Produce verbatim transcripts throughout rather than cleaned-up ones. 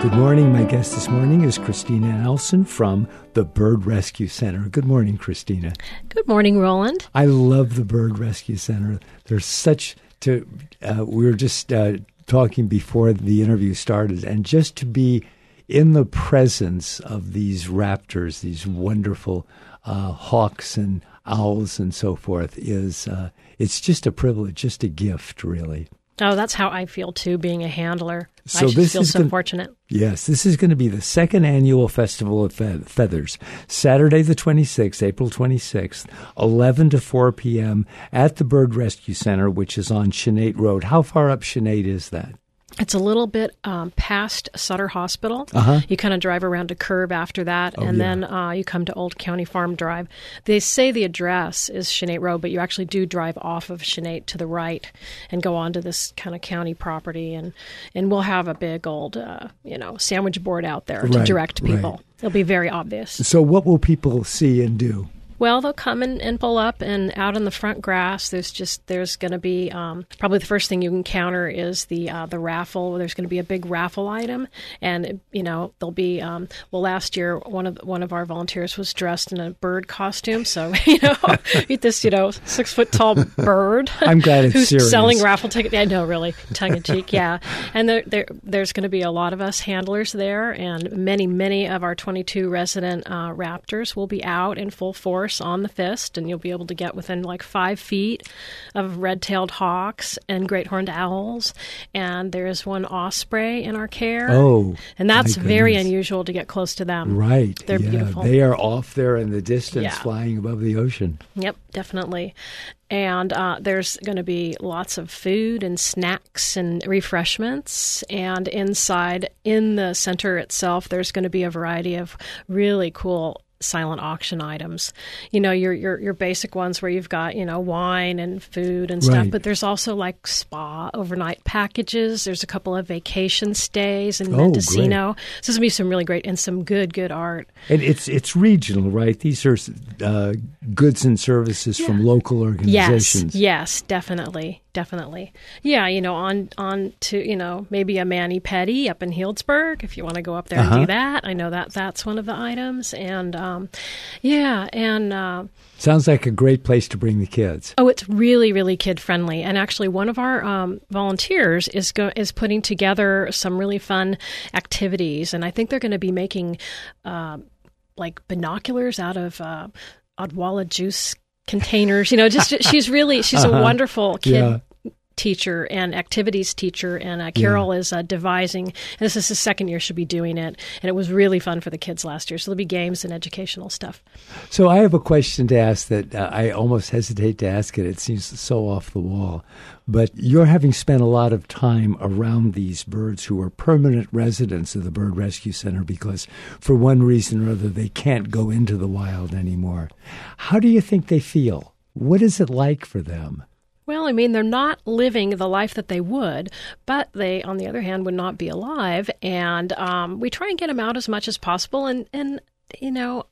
Good morning. My guest this morning is Christina Nelson from the Bird Rescue Center. Good morning, Christina. Good morning, Roland. I love the Bird Rescue Center. There's such to. Uh, we were just uh, talking before the interview started, and just to be in the presence of these raptors, these wonderful uh, hawks and owls and so forth, is uh, it's just a privilege, just a gift, really. Oh, that's how I feel, too, being a handler. So I just this feel is so gonna, fortunate. Yes, this is going to be the second annual Festival of Fe- Feathers, Saturday the twenty-sixth, April twenty-sixth, eleven to four p.m. at the Bird Rescue Center, which is on Sinead Road. How far up Sinead is that? It's a little bit um, past Sutter Hospital. Uh-huh. You kind of drive around a curve after that, Oh, and yeah. then uh, you come to Old County Farm Drive. They say the address is Sinead Road, but you actually do drive off of Sinead to the right and go onto this kind of county property, and, and we'll have a big old, uh, you know, sandwich board out there to Right, direct people. right. It'll be very obvious. So what will people see and do? Well, they'll come and, and pull up, and out in the front grass, there's just there's going to be um, probably the first thing you encounter is the uh, the raffle. There's going to be a big raffle item, and you know there'll be um, well, last year one of one of our volunteers was dressed in a bird costume, so you know meet this you know six foot tall bird. I'm glad it's who's serious. selling raffle tickets. I know, really tongue in cheek, yeah. And there, there there's going to be a lot of us handlers there, and many many of our twenty-two resident uh, raptors will be out in full force on the fist, and you'll be able to get within like five feet of red-tailed hawks and great horned owls. And there's one osprey in our care. Oh, and that's my very goodness. unusual to get close to them. Right. They're yeah, beautiful. They are off there in the distance, Yeah. flying above the ocean. Yep, definitely. And uh, there's going to be lots of food and snacks and refreshments. And inside, in the center itself, there's going to be a variety of really cool silent auction items. You know, your your your basic ones where you've got, you know, wine and food and stuff, Right. but there's also like spa overnight packages. There's a couple of vacation stays in Oh, Mendocino. So there's going to be some really great and some good, good art. And it's it's regional, right? These are uh, goods and services from local Yes, organizations. yes, definitely. Definitely. Yeah, you know, on on to, you know, maybe a mani-pedi up in Healdsburg if you want to go up there Uh-huh. and do that. I know that that's one of the items. And, um, yeah, and... Uh, Sounds like a great place to bring the kids. Oh, it's really, really kid-friendly. And actually, one of our um, volunteers is go- is putting together some really fun activities. And I think they're going to be making, uh, like, binoculars out of uh, Odwalla juice containers. You know, just she's really, she's Uh-huh. a wonderful kid Yeah. teacher and activities teacher, and uh, Carol is uh, devising, and this is the second year she'll be doing it, and it was really fun for the kids last year, so there'll be games and educational stuff. So I have a question to ask that uh, I almost hesitate to ask it. It seems so off the wall. But you're having spent a lot of time around these birds who are permanent residents of the Bird Rescue Center because for one reason or other they can't go into the wild anymore. How do you think they feel? What is it like for them? Well, I mean, they're not living the life that they would, but they, on the other hand, would not be alive. And um, we try and get them out as much as possible. And, and you know,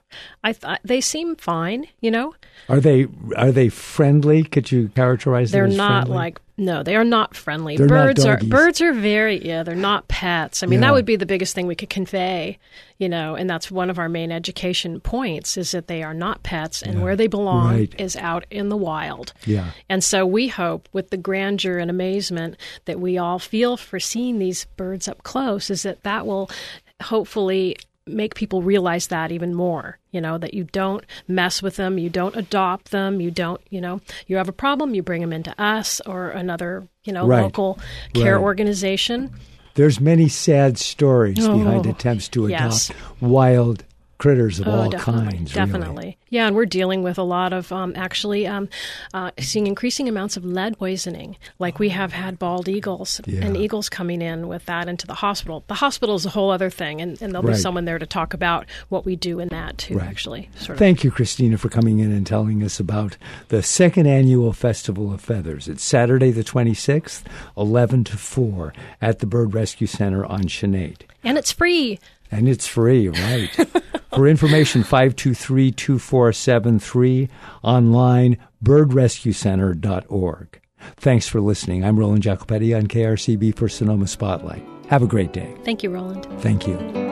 I thought they seem fine, you know. Are they are they friendly? Could you characterize They're them as not friendly? like, no, they are not friendly. They're not birds are doggies. birds are very, yeah, they're not pets. I mean, Yeah. that would be the biggest thing we could convey, you know, and that's one of our main education points is that they are not pets, and Yeah. where they belong Right. is out in the wild. Yeah. And so we hope with the grandeur and amazement that we all feel for seeing these birds up close is that that will hopefully make people realize that even more, you know, that you don't mess with them, you don't adopt them, you don't, you know, you have a problem, you bring them into us or another, you know, Right. local care Right. organization. There's many sad stories behind Oh, attempts to adopt yes. wild critters of Oh, all definitely, kinds. definitely. Really. Yeah, and we're dealing with a lot of um, actually um, uh, seeing increasing amounts of lead poisoning. Like we have had bald eagles Yeah. and eagles coming in with that into the hospital. The hospital is a whole other thing, and, and there'll Right. be someone there to talk about what we do in that too. Right. Actually, sort of. Thank you, Christina, for coming in and telling us about the second annual Festival of Feathers. It's Saturday the twenty-sixth, eleven to four, at the Bird Rescue Center on Sinead. And it's free. And it's free, right? For information, five two three, two four seven three, online, bird rescue center dot org. Thanks for listening. I'm Roland Jacopetti on K R C B for Sonoma Spotlight. Have a great day. Thank you, Roland. Thank you.